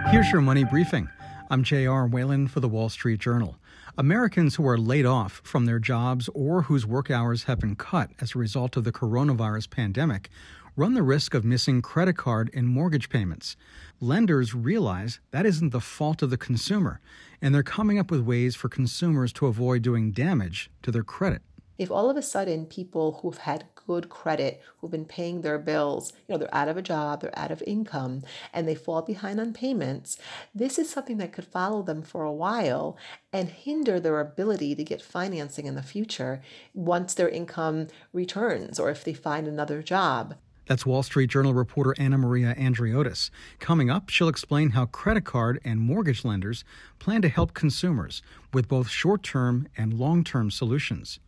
Here's your money briefing. I'm J.R. Whalen for the Wall Street Journal. Americans who are laid off from their jobs or whose work hours have been cut as a result of the coronavirus pandemic run the risk of missing credit card and mortgage payments. Lenders realize that isn't the fault of the consumer, and they're coming up with ways for consumers to avoid doing damage to their credit. If all of a sudden people who've had good credit, who've been paying their bills, they're out of a job, they're out of income, and they fall behind on payments, this is something that could follow them for a while and hinder their ability to get financing in the future once their income returns or if they find another job. That's Wall Street Journal reporter Anna Maria Andriotis. Coming up, she'll explain how credit card and mortgage lenders plan to help consumers with both short-term and long-term solutions.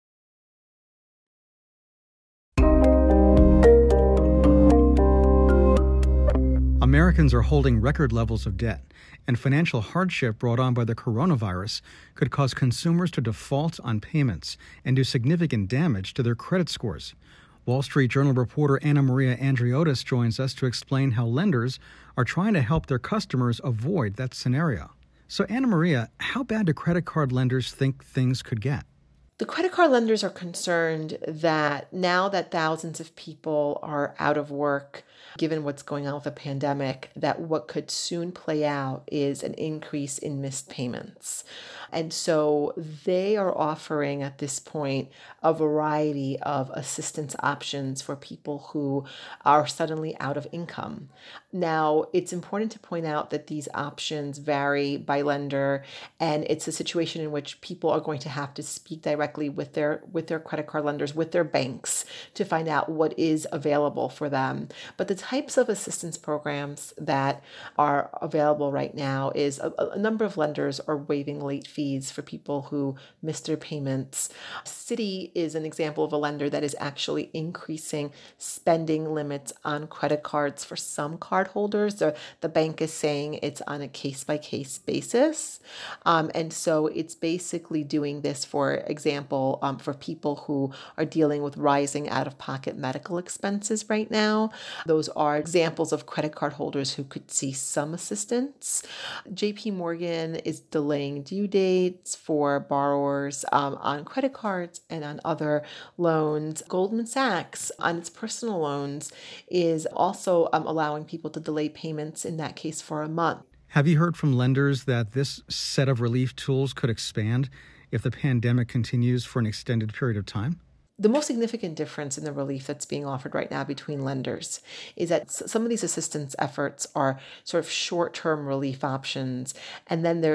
Americans are holding record levels of debt, and financial hardship brought on by the coronavirus could cause consumers to default on payments and do significant damage to their credit scores. Wall Street Journal reporter Anna Maria Andriotis joins us to explain how lenders are trying to help their customers avoid that scenario. So, Anna Maria, how bad do credit card lenders think things could get? The credit card lenders are concerned that now that thousands of people are out of work, given what's going on with the pandemic, that what could soon play out is an increase in missed payments. And so they are offering at this point a variety of assistance options for people who are suddenly out of income. Now, it's important to point out that these options vary by lender, and it's a situation in which people are going to have to speak directly with their credit card lenders, with their banks, to find out what is available for them. But the types of assistance programs that are available right now is a number of lenders are waiving late fees for people who miss their payments. Citi is an example of a lender that is actually increasing spending limits on credit cards for some cardholders. The bank is saying it's on a case-by-case basis. And so it's basically doing this, for example, for people who are dealing with rising out-of-pocket medical expenses right now. Those are examples of credit card holders who could see some assistance. JP Morgan is delaying due dates for borrowers on credit cards and on other loans. Goldman Sachs, on its personal loans, is also allowing people to delay payments, in that case, for a month. Have you heard from lenders that this set of relief tools could expand if the pandemic continues for an extended period of time? The most significant difference in the relief that's being offered right now between lenders is that some of these assistance efforts are sort of short-term relief options, and then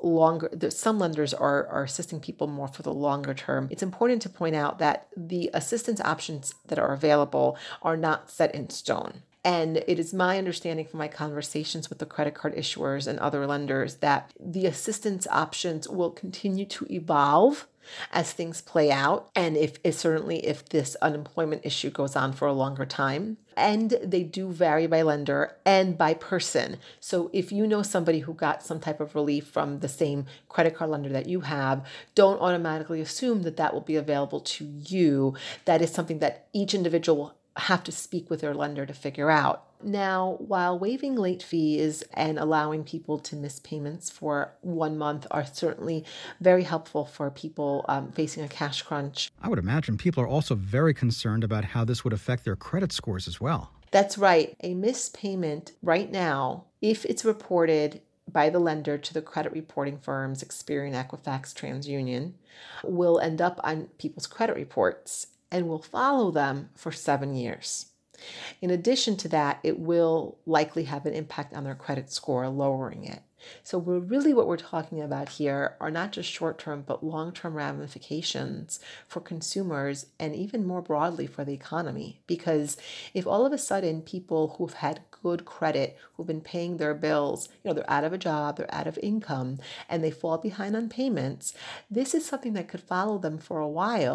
some lenders are assisting people more for the longer term. It's important to point out that the assistance options that are available are not set in stone. And it is my understanding from my conversations with the credit card issuers and other lenders that the assistance options will continue to evolve as things play out, and if this unemployment issue goes on for a longer time. And they do vary by lender and by person. So if you know somebody who got some type of relief from the same credit card lender that you have, don't automatically assume that will be available to you. That is something that each individual will have to speak with their lender to figure out. Now, while waiving late fees and allowing people to miss payments for 1 month are certainly very helpful for people facing a cash crunch, I would imagine people are also very concerned about how this would affect their credit scores as well. That's right. A missed payment right now, if it's reported by the lender to the credit reporting firms, Experian, Equifax, TransUnion, will end up on people's credit reports and will follow them for 7 years. In addition to that, it will likely have an impact on their credit score, lowering it. So what we're talking about here are not just short-term, but long-term ramifications for consumers and even more broadly for the economy. Because if all of a sudden people who've had good credit, who've been paying their bills, they're out of a job, they're out of income, and they fall behind on payments, this is something that could follow them for a while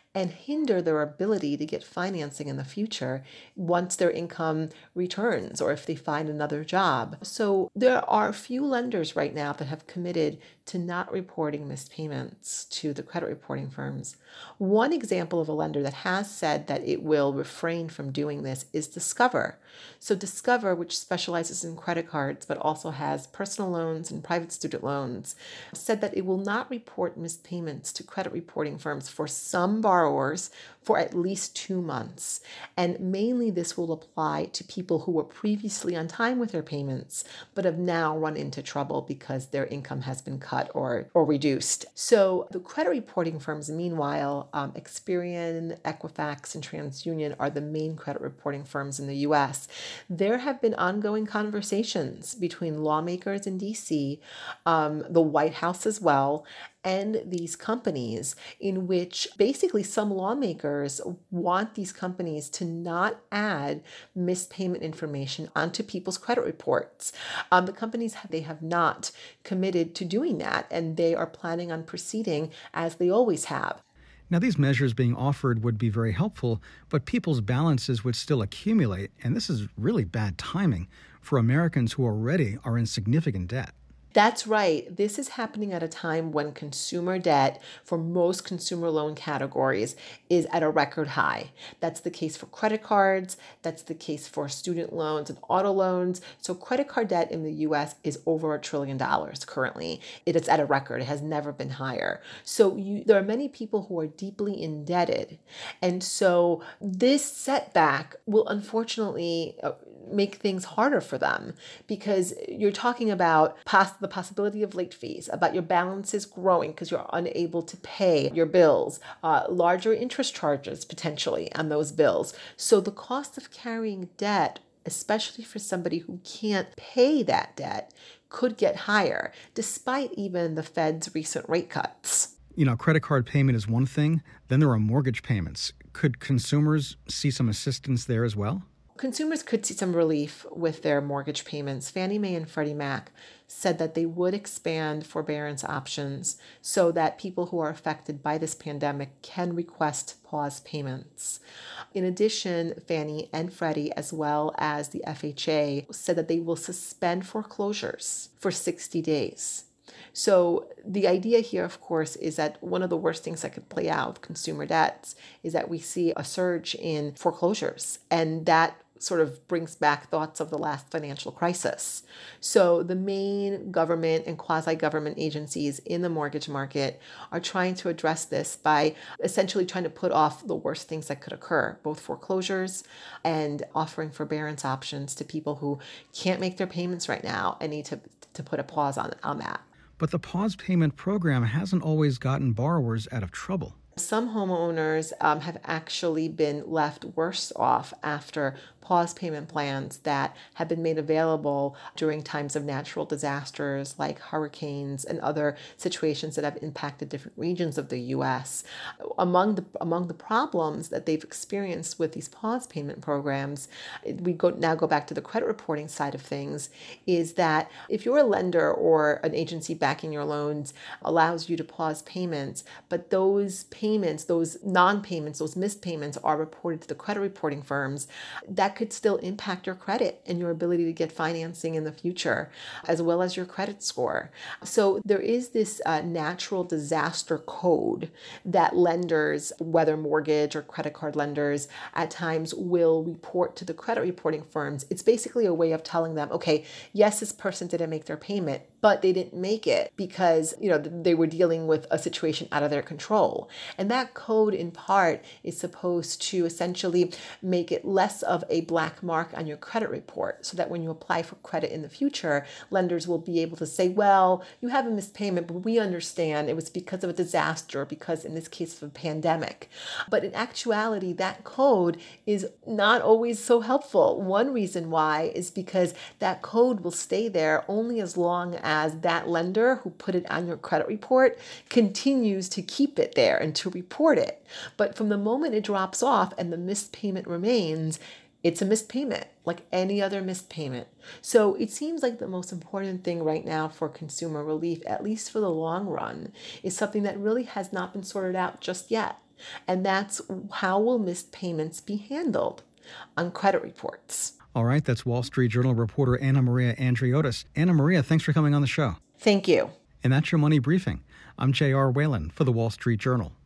and hinder their ability to get financing in the future once their income returns or if they find another job. So there are a few lenders right now that have committed to not reporting missed payments to the credit reporting firms. One example of a lender that has said that it will refrain from doing this is Discover. So Discover, which specializes in credit cards but also has personal loans and private student loans, said that it will not report missed payments to credit reporting firms for some borrowers for at least 2 months. And mainly this will apply to people who were previously on time with their payments, but have now run into trouble because their income has been cut or reduced. So the credit reporting firms, meanwhile, Experian, Equifax, and TransUnion are the main credit reporting firms in the US. There have been ongoing conversations between lawmakers in DC, the White House as well, and these companies, in which basically some lawmakers want these companies to not add missed payment information onto people's credit reports. The companies, they have not committed to doing that, and they are planning on proceeding as they always have. Now, these measures being offered would be very helpful, but people's balances would still accumulate, and this is really bad timing for Americans who already are in significant debt. That's right. This is happening at a time when consumer debt for most consumer loan categories is at a record high. That's the case for credit cards. That's the case for student loans and auto loans. So credit card debt in the US is over $1 trillion currently. It is at a record. It has never been higher. So there are many people who are deeply indebted. And so this setback will unfortunately make things harder for them, because you're talking about the possibility of late fees, about your balances growing because you're unable to pay your bills, larger interest charges potentially on those bills. So the cost of carrying debt, especially for somebody who can't pay that debt, could get higher, despite even the Fed's recent rate cuts. Credit card payment is one thing. Then there are mortgage payments. Could consumers see some assistance there as well? Consumers could see some relief with their mortgage payments. Fannie Mae and Freddie Mac said that they would expand forbearance options so that people who are affected by this pandemic can request pause payments. In addition, Fannie and Freddie, as well as the FHA, said that they will suspend foreclosures for 60 days. So the idea here, of course, is that one of the worst things that could play out with consumer debts is that we see a surge in foreclosures, and that sort of brings back thoughts of the last financial crisis. So the main government and quasi-government agencies in the mortgage market are trying to address this by essentially trying to put off the worst things that could occur, both foreclosures and offering forbearance options to people who can't make their payments right now and need to put a pause on that. But the pause payment program hasn't always gotten borrowers out of trouble. Some homeowners have actually been left worse off after pause payment plans that have been made available during times of natural disasters like hurricanes and other situations that have impacted different regions of the U.S. Among the problems that they've experienced with these pause payment programs, we now go back to the credit reporting side of things, is that if you're a lender or an agency backing your loans allows you to pause payments, but those payments, those non-payments, those missed payments are reported to the credit reporting firms, that could still impact your credit and your ability to get financing in the future, as well as your credit score. So there is this natural disaster code that lenders, whether mortgage or credit card lenders, at times will report to the credit reporting firms. It's basically a way of telling them, okay, yes, this person didn't make their payment, but they didn't make it because, they were dealing with a situation out of their control. And that code in part is supposed to essentially make it less of a black mark on your credit report, so that when you apply for credit in the future, lenders will be able to say, well, you have a missed payment, but we understand it was because of a disaster, because in this case of a pandemic. But in actuality, that code is not always so helpful. One reason why is because that code will stay there only as long as that lender who put it on your credit report continues to keep it there and to report it. But from the moment it drops off and the missed payment remains, it's a missed payment, like any other missed payment. So it seems like the most important thing right now for consumer relief, at least for the long run, is something that really has not been sorted out just yet. And that's how will missed payments be handled on credit reports. All right, that's Wall Street Journal reporter Anna Maria Andriotis. Anna Maria, thanks for coming on the show. Thank you. And that's your Money Briefing. I'm J.R. Whalen for the Wall Street Journal.